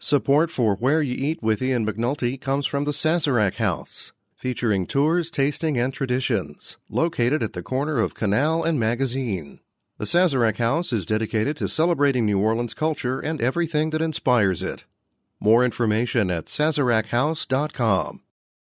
Support for Where You Eat with Ian McNulty comes from the Sazerac House, featuring tours, tasting, and traditions, located at the corner of Canal and Magazine. The Sazerac House is dedicated to celebrating New Orleans culture and everything that inspires it. More information at SazeracHouse.com.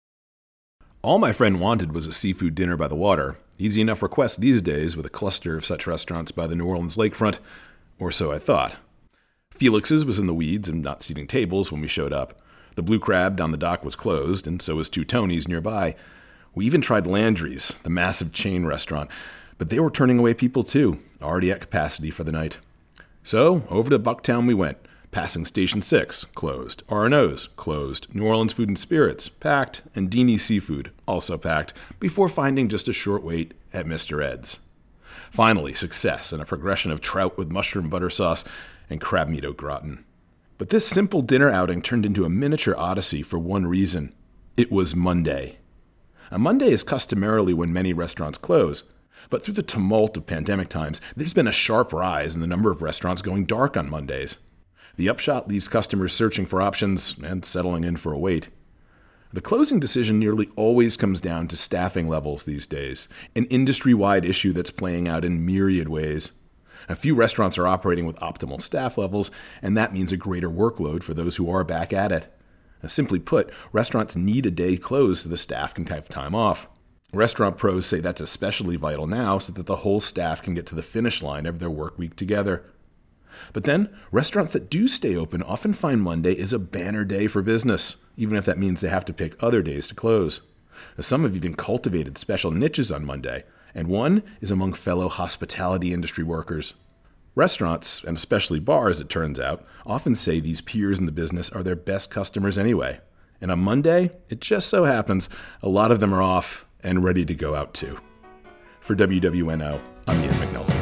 All my friend wanted was a seafood dinner by the water. Easy enough request these days with a cluster of such restaurants by the New Orleans lakefront, or so I thought. Felix's was in the weeds and not seating tables when we showed up. The Blue Crab down the dock was closed, and so was Two Tony's nearby. We even tried Landry's, the massive chain restaurant, but they were turning away people too, already at capacity for the night. So, over to Bucktown we went, passing Station 6, closed, R&O's, closed, New Orleans Food and Spirits, packed, and Deanie's Seafood, also packed, before finding just a short wait at Mr. Ed's. Finally, success and a progression of trout with mushroom butter sauce and crab meat au gratin. But this simple dinner outing turned into a miniature odyssey for one reason. It was Monday. A Monday is customarily when many restaurants close, but through the tumult of pandemic times, there's been a sharp rise in the number of restaurants going dark on Mondays. The upshot leaves customers searching for options and settling in for a wait. The closing decision nearly always comes down to staffing levels these days, an industry-wide issue that's playing out in myriad ways. A few restaurants are operating with optimal staff levels, and that means a greater workload for those who are back at it. Simply put, restaurants need a day closed so the staff can have time off. Restaurant pros say that's especially vital now so that the whole staff can get to the finish line of their work week together. But then, restaurants that do stay open often find Monday is a banner day for business, even if that means they have to pick other days to close. Some have even cultivated special niches on Monday, and one is among fellow hospitality industry workers. Restaurants, and especially bars, it turns out, often say these peers in the business are their best customers anyway. And on Monday, it just so happens, a lot of them are off and ready to go out too. For WWNO, I'm Ian McNulty.